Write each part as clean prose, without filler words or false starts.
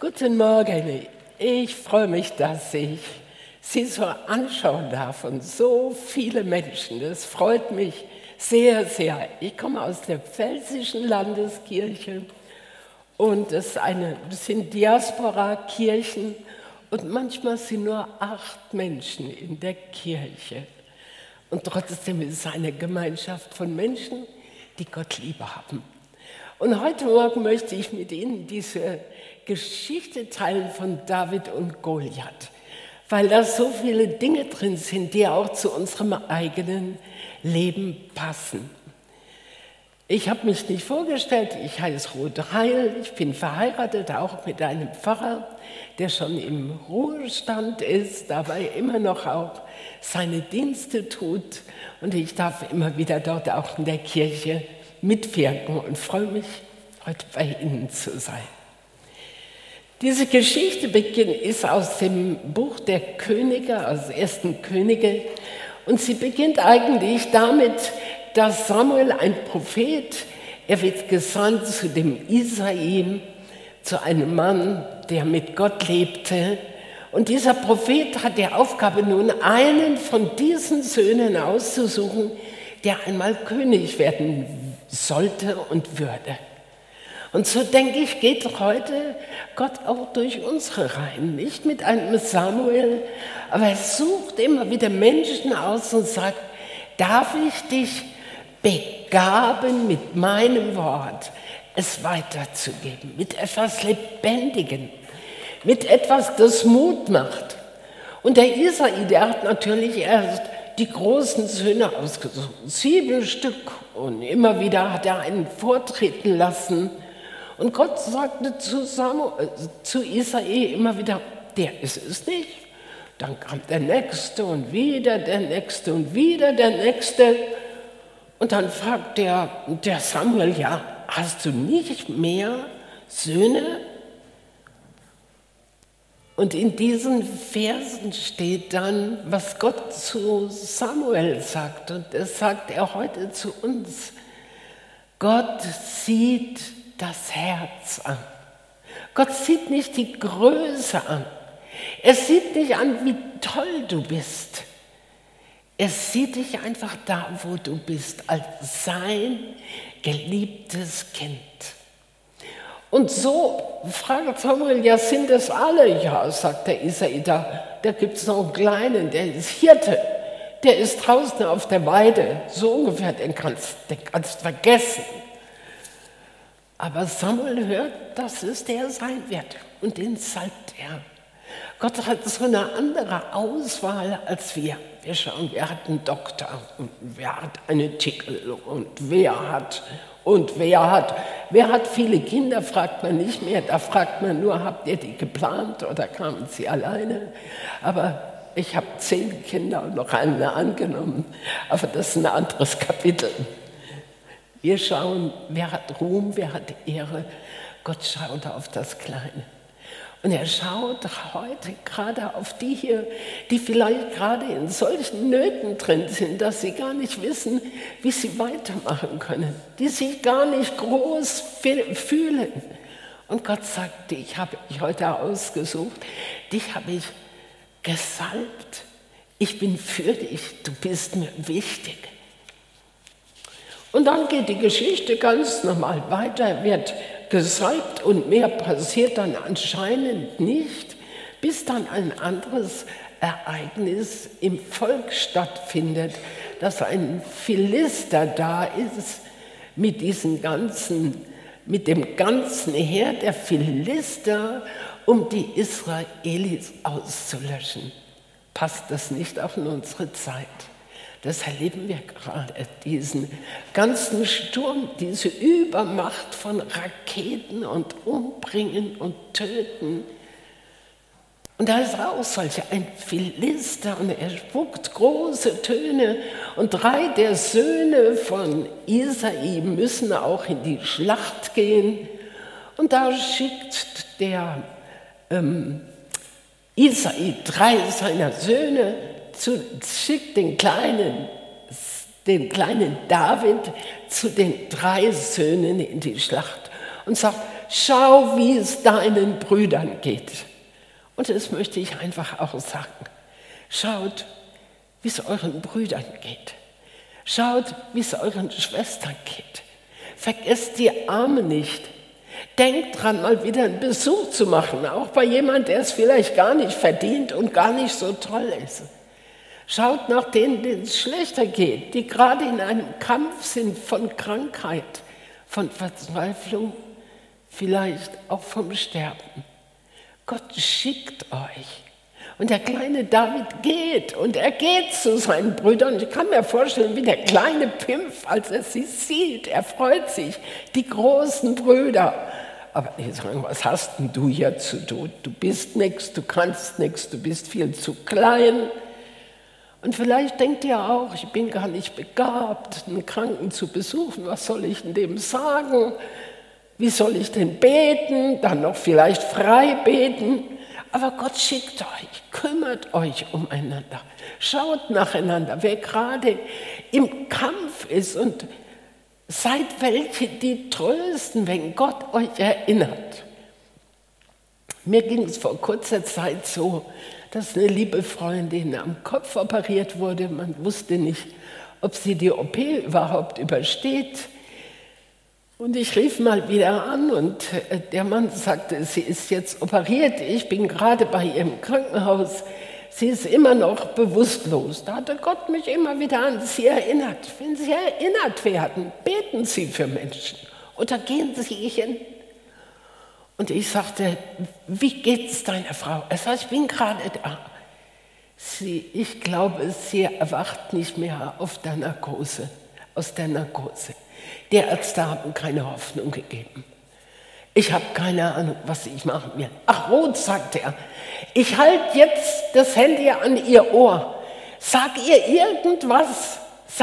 Guten Morgen, ich freue mich, dass ich Sie so anschauen darf und so viele Menschen. Das freut mich sehr, sehr. Ich komme aus der Pfälzischen Landeskirche und das sind Diaspora-Kirchen und manchmal sind nur 8 Menschen in der Kirche. Und trotzdem ist es eine Gemeinschaft von Menschen, die Gott lieb haben. Und heute Morgen möchte ich mit Ihnen diese Geschichte teilen von David und Goliath, weil da so viele Dinge drin sind, die auch zu unserem eigenen Leben passen. Ich habe mich nicht vorgestellt, ich heiße Ruth Heil, ich bin verheiratet, auch mit einem Pfarrer, der schon im Ruhestand ist, dabei immer noch auch seine Dienste tut und ich darf immer wieder dort auch in der Kirche mitwirken und freue mich, heute bei Ihnen zu sein. Diese Geschichte ist aus dem Buch der Könige, aus 1. Könige, und sie beginnt eigentlich damit, dass Samuel, ein Prophet, er wird gesandt zu dem Isai, zu einem Mann, der mit Gott lebte. Und dieser Prophet hat die Aufgabe, nun einen von diesen Söhnen auszusuchen, der einmal König werden sollte und würde. Und so denke ich, geht heute Gott auch durch unsere Reihen, nicht mit einem Samuel, aber er sucht immer wieder Menschen aus und sagt, darf ich dich begaben mit meinem Wort, es weiterzugeben, mit etwas Lebendigem, mit etwas, das Mut macht. Und der Isai, der hat natürlich erst die großen Söhne ausgesucht, 7 Stück, und immer wieder hat er einen vortreten lassen. Und Gott sagte zu Isai immer wieder, der ist es nicht. Dann kam der Nächste und wieder der Nächste und wieder der Nächste. Und dann fragt der Samuel, ja, hast du nicht mehr Söhne? Und in diesen Versen steht dann, was Gott zu Samuel sagt. Und das sagt er heute zu uns. Gott sieht das Herz an. Gott sieht nicht die Größe an. Er sieht nicht an, wie toll du bist. Er sieht dich einfach da, wo du bist, als sein geliebtes Kind. Und so fragt Samuel, ja, sind es alle? Ja, sagt der Isai, da gibt es noch einen Kleinen, der ist Hirte, der ist draußen auf der Weide, so ungefähr, den kannst vergessen. Aber Samuel hört, dass es der sein wird und den salbt er. Gott hat so eine andere Auswahl als wir. Wir schauen, wer hat einen Doktor und wer hat einen Titel und wer hat. Wer hat viele Kinder, fragt man nicht mehr. Da fragt man nur, habt ihr die geplant oder kamen sie alleine? Aber ich habe 10 Kinder und noch eine angenommen. Aber das ist ein anderes Kapitel. Wir schauen, wer hat Ruhm, wer hat Ehre. Gott schaut auf das Kleine. Und er schaut heute gerade auf die hier, die vielleicht gerade in solchen Nöten drin sind, dass sie gar nicht wissen, wie sie weitermachen können, die sich gar nicht groß fühlen. Und Gott sagt, dich habe ich heute ausgesucht, dich habe ich gesalbt, ich bin für dich, du bist mir wichtig. Und dann geht die Geschichte ganz normal weiter, wird gesalbt und mehr passiert dann anscheinend nicht, bis dann ein anderes Ereignis im Volk stattfindet, dass ein Philister da ist mit dem ganzen Heer der Philister, um die Israelis auszulöschen. Passt das nicht auch in unsere Zeit? Das erleben wir gerade, diesen ganzen Sturm, diese Übermacht von Raketen und Umbringen und Töten. Und da ist auch ein Philister und er spuckt große Töne und 3 der Söhne von Isai müssen auch in die Schlacht gehen. Und da schickt der Isai 3 seiner Söhne, schickt den kleinen David zu den 3 Söhnen in die Schlacht und sagt, schau, wie es deinen Brüdern geht. Und das möchte ich einfach auch sagen. Schaut, wie es euren Brüdern geht. Schaut, wie es euren Schwestern geht. Vergesst die Armen nicht. Denkt dran, mal wieder einen Besuch zu machen, auch bei jemandem, der es vielleicht gar nicht verdient und gar nicht so toll ist. Schaut nach denen, denen es schlechter geht, die gerade in einem Kampf sind von Krankheit, von Verzweiflung, vielleicht auch vom Sterben. Gott schickt euch. Und der kleine David geht und er geht zu seinen Brüdern. Ich kann mir vorstellen, wie der kleine Pimpf, als er sie sieht, er freut sich, die großen Brüder. Aber die sagen, was hast denn du hier zu tun? Du bist nichts, du kannst nichts, du bist viel zu klein. Und vielleicht denkt ihr auch, ich bin gar nicht begabt, einen Kranken zu besuchen. Was soll ich denn dem sagen? Wie soll ich denn beten? Dann noch vielleicht frei beten. Aber Gott schickt euch, kümmert euch umeinander, schaut nacheinander, wer gerade im Kampf ist und seid welche, die trösten, wenn Gott euch erinnert. Mir ging es vor kurzer Zeit so, dass eine liebe Freundin am Kopf operiert wurde. Man wusste nicht, ob sie die OP überhaupt übersteht. Und ich rief mal wieder an und der Mann sagte, sie ist jetzt operiert, ich bin gerade bei ihr im Krankenhaus, sie ist immer noch bewusstlos. Da hatte Gott mich immer wieder an sie erinnert. Wenn Sie erinnert werden, beten Sie für Menschen oder gehen Sie hin. Und ich sagte, wie geht es deiner Frau? Er sagt, ich bin gerade da. Ich glaube, sie erwacht nicht mehr aus der Narkose. Die Ärzte haben keine Hoffnung gegeben. Ich habe keine Ahnung, was ich machen will. Ach, Ruth, sagt er, ich halte jetzt das Handy an ihr Ohr. Sag ihr irgendwas,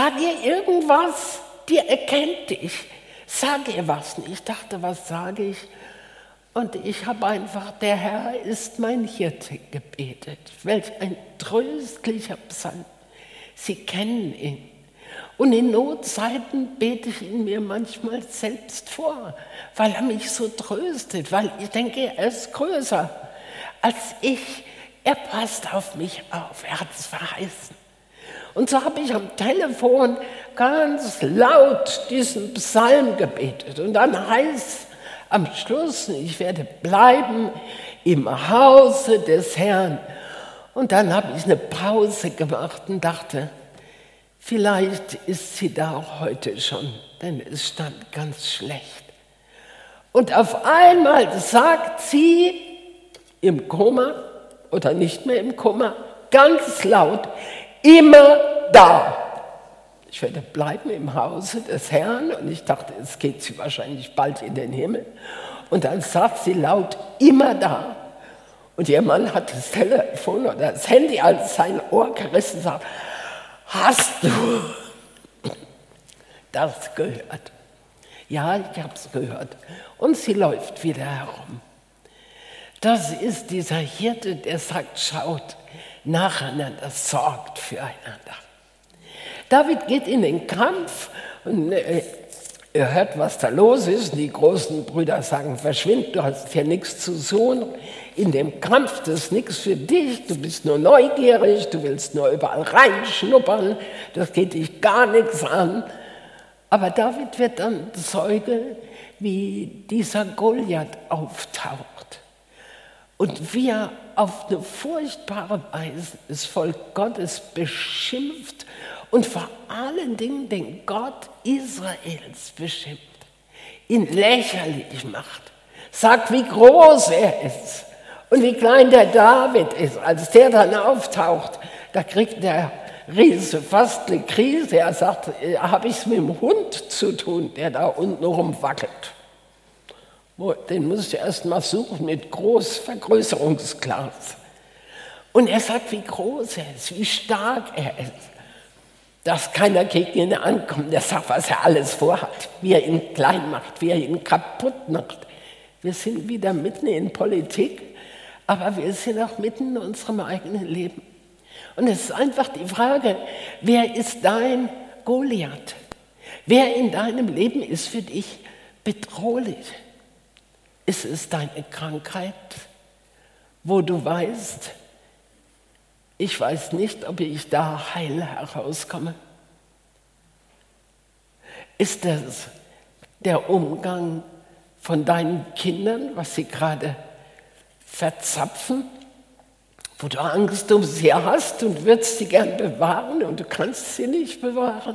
die erkennt dich. Sag ihr was. Und ich dachte, was sage ich? Und ich habe einfach, der Herr ist mein Hirte, gebetet. Welch ein tröstlicher Psalm. Sie kennen ihn. Und in Notzeiten bete ich ihn mir manchmal selbst vor, weil er mich so tröstet, weil ich denke, er ist größer als ich. Er passt auf mich auf, er hat es verheißen. Und so habe ich am Telefon ganz laut diesen Psalm gebetet. Und dann heißt am Schluss, ich werde bleiben im Hause des Herrn. Und dann habe ich eine Pause gemacht und dachte, vielleicht ist sie da auch heute schon, denn es stand ganz schlecht. Und auf einmal sagt sie im Koma oder nicht mehr im Koma, ganz laut, immer da. Ich werde bleiben im Hause des Herrn und ich dachte, es geht sie wahrscheinlich bald in den Himmel. Und dann sagt sie laut, immer da. Und ihr Mann hat das Telefon oder das Handy als sein Ohr gerissen und sagt, hast du das gehört? Ja, ich habe es gehört. Und sie läuft wieder herum. Das ist dieser Hirte, der sagt, schaut nacheinander, sorgt füreinander. David geht in den Kampf und er hört, was da los ist. Die großen Brüder sagen, verschwind, du hast hier nichts zu suchen. In dem Kampf, das ist nichts für dich, du bist nur neugierig, du willst nur überall reinschnuppern, das geht dich gar nichts an. Aber David wird dann Zeuge, wie dieser Goliath auftaucht und wie er auf eine furchtbare Weise das Volk Gottes beschimpft und vor allen Dingen den Gott Israels beschimpft, ihn lächerlich macht, sagt, wie groß er ist und wie klein der David ist. Als der dann auftaucht, da kriegt der Riese fast eine Krise. Er sagt, habe ich es mit dem Hund zu tun, der da unten rumwackelt. Den muss ich erst mal suchen mit Großvergrößerungsglas. Und er sagt, wie groß er ist, wie stark er ist. Dass keiner gegen ihn ankommt, der sagt, was er alles vorhat, wie er ihn klein macht, wie er ihn kaputt macht. Wir sind wieder mitten in Politik, aber wir sind auch mitten in unserem eigenen Leben. Und es ist einfach die Frage, wer ist dein Goliath? Wer in deinem Leben ist für dich bedrohlich? Ist es deine Krankheit, wo du weißt, ich weiß nicht, ob ich da heil herauskomme? Ist das der Umgang von deinen Kindern, was sie gerade verzapfen, wo du Angst um sie hast und würdest sie gern bewahren und du kannst sie nicht bewahren?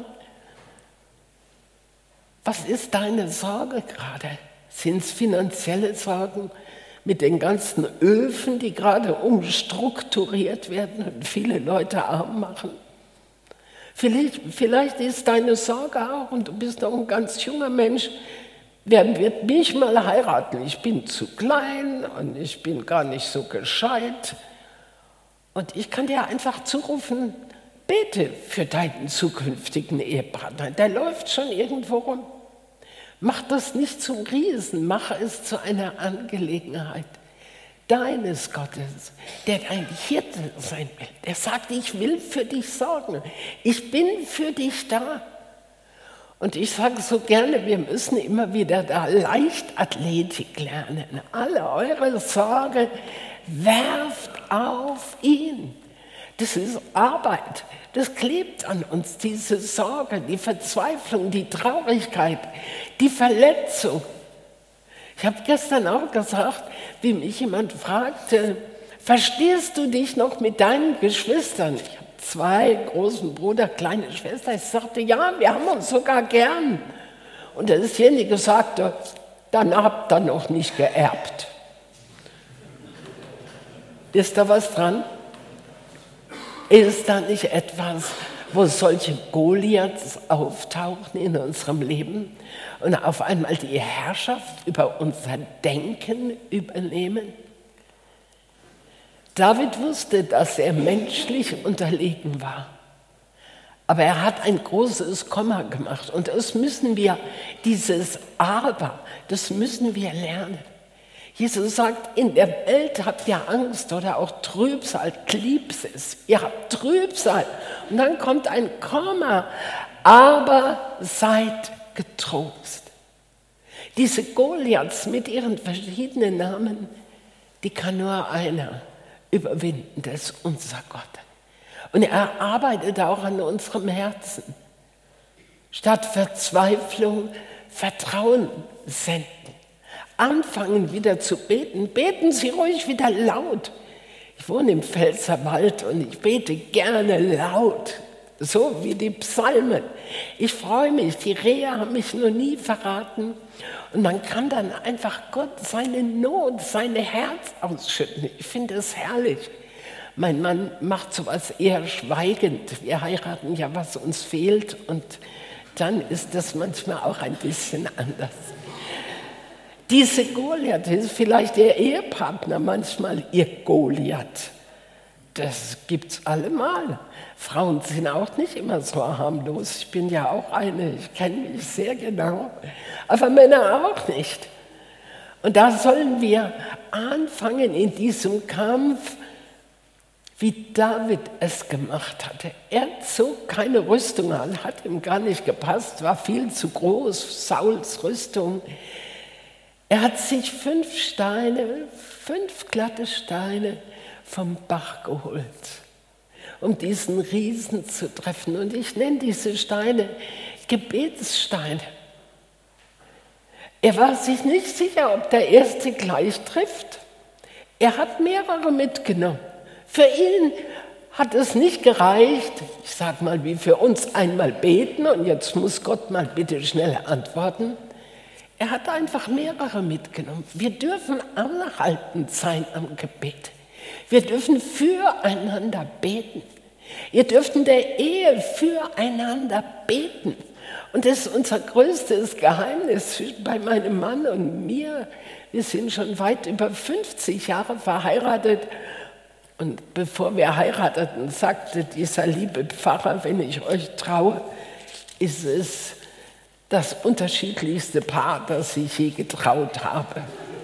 Was ist deine Sorge gerade? Sind es finanzielle Sorgen mit den ganzen Öfen, die gerade umstrukturiert werden und viele Leute arm machen? Vielleicht ist deine Sorge auch, und du bist doch ein ganz junger Mensch, wer wird mich mal heiraten? Ich bin zu klein und ich bin gar nicht so gescheit. Und ich kann dir einfach zurufen, bete für deinen zukünftigen Ehepartner. Der läuft schon irgendwo rum. Mach das nicht zum Riesen, mach es zu einer Angelegenheit deines Gottes, der dein Hirte sein will. Der sagt, ich will für dich sorgen. Ich bin für dich da. Und ich sage so gerne, wir müssen immer wieder da Leichtathletik lernen. Alle eure Sorge werft auf ihn. Das ist Arbeit. Das klebt an uns, diese Sorge, die Verzweiflung, die Traurigkeit, die Verletzung. Ich habe gestern auch gesagt, wie mich jemand fragte, verstehst du dich noch mit deinen Geschwistern? Ich habe 2 großen Bruder, kleine Schwester. Ich sagte, ja, wir haben uns sogar gern. Und dasjenige sagte, dann habt ihr noch nicht geerbt. Ist da was dran? Ist da nicht etwas, wo solche Goliaths auftauchen in unserem Leben und auf einmal die Herrschaft über unser Denken übernehmen? David wusste, dass er menschlich unterlegen war. Aber er hat ein großes Komma gemacht. Und das müssen wir, dieses Aber, das müssen wir lernen. Jesus sagt, in der Welt habt ihr Angst oder auch Trübsal, liebst es. Ihr habt Trübsal. Und dann kommt ein Komma, aber seid getrost. Diese Goliaths mit ihren verschiedenen Namen, die kann nur einer überwinden, das ist unser Gott. Und er arbeitet auch an unserem Herzen. Statt Verzweiflung Vertrauen senden. Anfangen wieder zu beten. Beten Sie ruhig wieder laut. Ich wohne im Pfälzerwald und ich bete gerne laut, so wie die Psalmen. Ich freue mich, die Rehe haben mich noch nie verraten. Und man kann dann einfach Gott seine Not, sein Herz ausschütten. Ich finde es herrlich. Mein Mann macht sowas eher schweigend. Wir heiraten ja, was uns fehlt. Und dann ist das manchmal auch ein bisschen anders. Diese Goliath ist vielleicht der Ehepartner, manchmal ihr Goliath. Das gibt's allemal. Frauen sind auch nicht immer so harmlos. Ich bin ja auch eine, ich kenne mich sehr genau. Aber Männer auch nicht. Und da sollen wir anfangen in diesem Kampf, wie David es gemacht hatte. Er zog keine Rüstung an, hat ihm gar nicht gepasst, war viel zu groß, Sauls Rüstung. Er hat sich 5 glatte Steine vom Bach geholt, um diesen Riesen zu treffen. Und ich nenne diese Steine Gebetssteine. Er war sich nicht sicher, ob der erste gleich trifft. Er hat mehrere mitgenommen. Für ihn hat es nicht gereicht, ich sage mal wie für uns, einmal beten und jetzt muss Gott mal bitte schnell antworten. Er hat einfach mehrere mitgenommen. Wir dürfen anhaltend sein am Gebet. Wir dürfen füreinander beten. Ihr dürft in der Ehe füreinander beten. Und das ist unser größtes Geheimnis bei meinem Mann und mir. Wir sind schon weit über 50 Jahre verheiratet. Und bevor wir heirateten, sagte dieser liebe Pfarrer, wenn ich euch traue, ist es das unterschiedlichste Paar, das ich je getraut habe.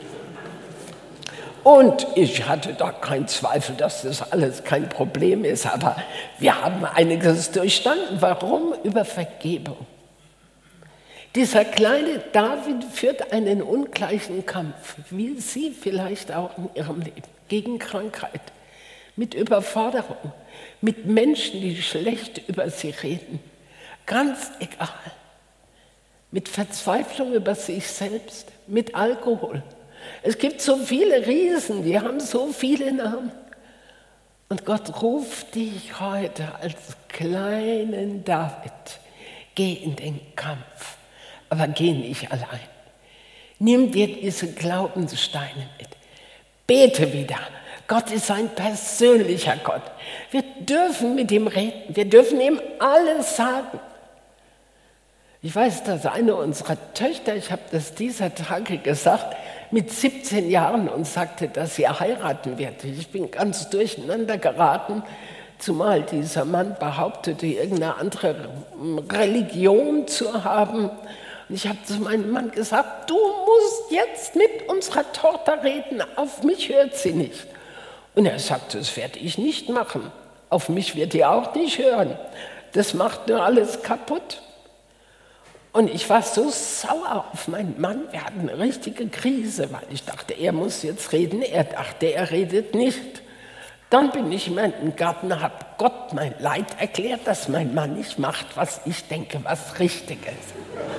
Und ich hatte da keinen Zweifel, dass das alles kein Problem ist, aber wir haben einiges durchstanden. Warum? Über Vergebung. Dieser kleine David führt einen ungleichen Kampf, wie Sie vielleicht auch in Ihrem Leben, gegen Krankheit, mit Überforderung, mit Menschen, die schlecht über Sie reden, ganz egal, mit Verzweiflung über sich selbst, mit Alkohol. Es gibt so viele Riesen, die haben so viele Namen. Und Gott ruft dich heute als kleinen David, geh in den Kampf, aber geh nicht allein. Nimm dir diese Glaubenssteine mit. Bete wieder. Gott ist ein persönlicher Gott. Wir dürfen mit ihm reden. Wir dürfen ihm alles sagen. Ich weiß, dass eine unserer Töchter, ich habe das dieser Tage gesagt, mit 17 Jahren uns sagte, dass sie heiraten wird. Ich bin ganz durcheinander geraten, zumal dieser Mann behauptete, irgendeine andere Religion zu haben. Und ich habe zu meinem Mann gesagt, du musst jetzt mit unserer Tochter reden, auf mich hört sie nicht. Und er sagte, das werde ich nicht machen, auf mich wird die auch nicht hören, das macht nur alles kaputt. Und ich war so sauer auf meinen Mann, wir hatten eine richtige Krise, weil ich dachte, er muss jetzt reden, er dachte, er redet nicht. Dann bin ich immer in den Garten, habe Gott mein Leid erklärt, dass mein Mann nicht macht, was ich denke, was richtig ist.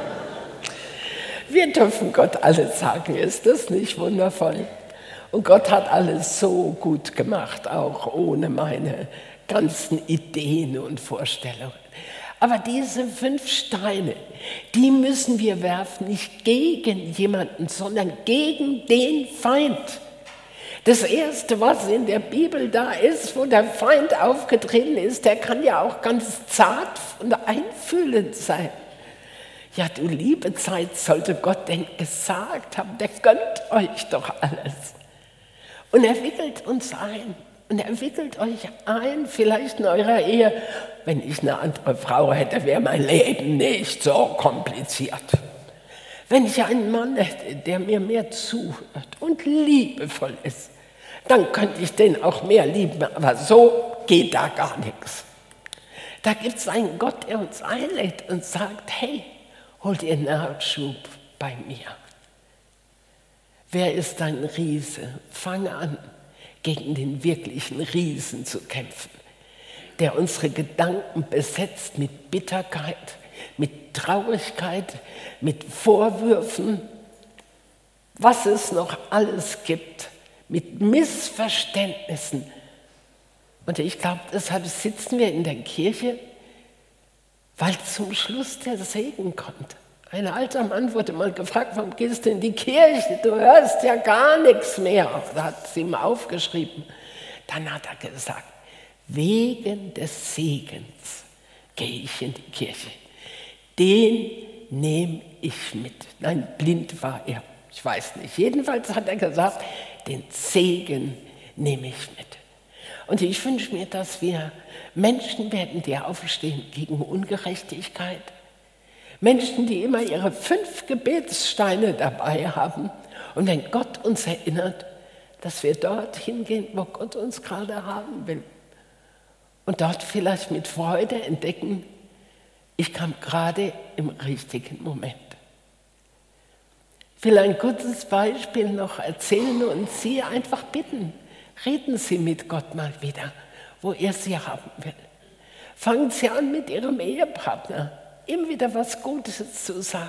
Wir dürfen Gott alles sagen, ist das nicht wundervoll? Und Gott hat alles so gut gemacht, auch ohne meine ganzen Ideen und Vorstellungen. Aber diese 5 Steine, die müssen wir werfen, nicht gegen jemanden, sondern gegen den Feind. Das Erste, was in der Bibel da ist, wo der Feind aufgetreten ist, der kann ja auch ganz zart und einfühlend sein. Ja, du liebe Zeit, sollte Gott denn gesagt haben, der gönnt euch doch alles. Und er wickelt uns ein. Und er wickelt euch ein, vielleicht in eurer Ehe. Wenn ich eine andere Frau hätte, wäre mein Leben nicht so kompliziert. Wenn ich einen Mann hätte, der mir mehr zuhört und liebevoll ist, dann könnte ich den auch mehr lieben. Aber so geht da gar nichts. Da gibt es einen Gott, der uns einlädt und sagt, hey, hol dir Nachschub bei mir. Wer ist dein Riese? Fang an, gegen den wirklichen Riesen zu kämpfen, der unsere Gedanken besetzt mit Bitterkeit, mit Traurigkeit, mit Vorwürfen, was es noch alles gibt, mit Missverständnissen. Und ich glaube, deshalb sitzen wir in der Kirche, weil zum Schluss der Segen kommt. Ein alter Mann wurde mal gefragt, warum gehst du in die Kirche? Du hörst ja gar nichts mehr. Da hat sie ihm aufgeschrieben. Dann hat er gesagt, wegen des Segens gehe ich in die Kirche. Den nehme ich mit. Nein, blind war er. Ich weiß nicht. Jedenfalls hat er gesagt, den Segen nehme ich mit. Und ich wünsche mir, dass wir Menschen werden, die aufstehen gegen Ungerechtigkeit. Menschen, die immer ihre 5 Gebetssteine dabei haben. Und wenn Gott uns erinnert, dass wir dorthin gehen, wo Gott uns gerade haben will. Und dort vielleicht mit Freude entdecken, ich kam gerade im richtigen Moment. Ich will ein kurzes Beispiel noch erzählen und Sie einfach bitten. Reden Sie mit Gott mal wieder, wo er Sie haben will. Fangen Sie an mit Ihrem Ehepartner, ihm wieder was Gutes zu sagen.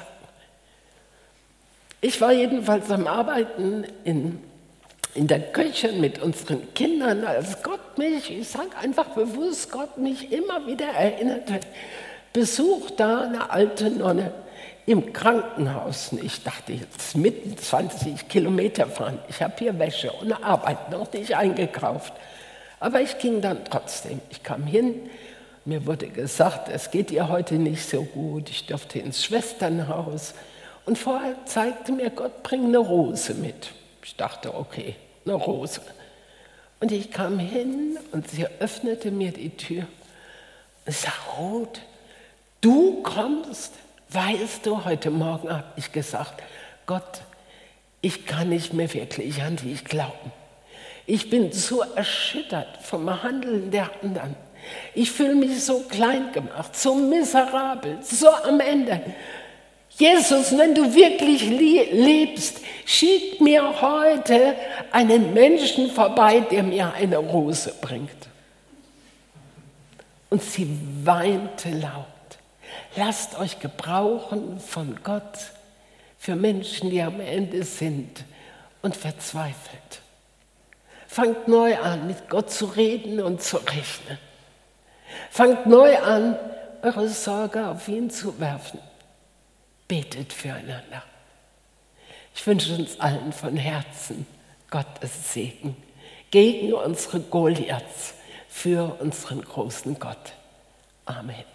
Ich war jedenfalls am Arbeiten in der Küche mit unseren Kindern, als Gott mich, ich sage einfach bewusst, Gott mich immer wieder erinnerte, besucht da eine alte Nonne im Krankenhaus. Und ich dachte, jetzt mitten 20 Kilometer fahren. Ich habe hier Wäsche und Arbeit noch nicht eingekauft. Aber ich ging dann trotzdem. Ich kam hin, mir wurde gesagt, es geht ihr heute nicht so gut. Ich durfte ins Schwesternhaus. Und vorher zeigte mir Gott, bring eine Rose mit. Ich dachte, okay, eine Rose. Und ich kam hin und sie öffnete mir die Tür. Ich sag, Ruth, du kommst. Weißt du, heute Morgen habe ich gesagt, Gott, ich kann nicht mehr wirklich an dich glauben. Ich bin so erschüttert vom Handeln der anderen. Ich fühle mich so klein gemacht, so miserabel, so am Ende. Jesus, wenn du wirklich lebst, schick mir heute einen Menschen vorbei, der mir eine Rose bringt. Und sie weinte laut. Lasst euch gebrauchen von Gott für Menschen, die am Ende sind und verzweifelt. Fangt neu an, mit Gott zu reden und zu rechnen. Fangt neu an, eure Sorge auf ihn zu werfen. Betet füreinander. Ich wünsche uns allen von Herzen Gottes Segen gegen unsere Goliaths, für unseren großen Gott. Amen.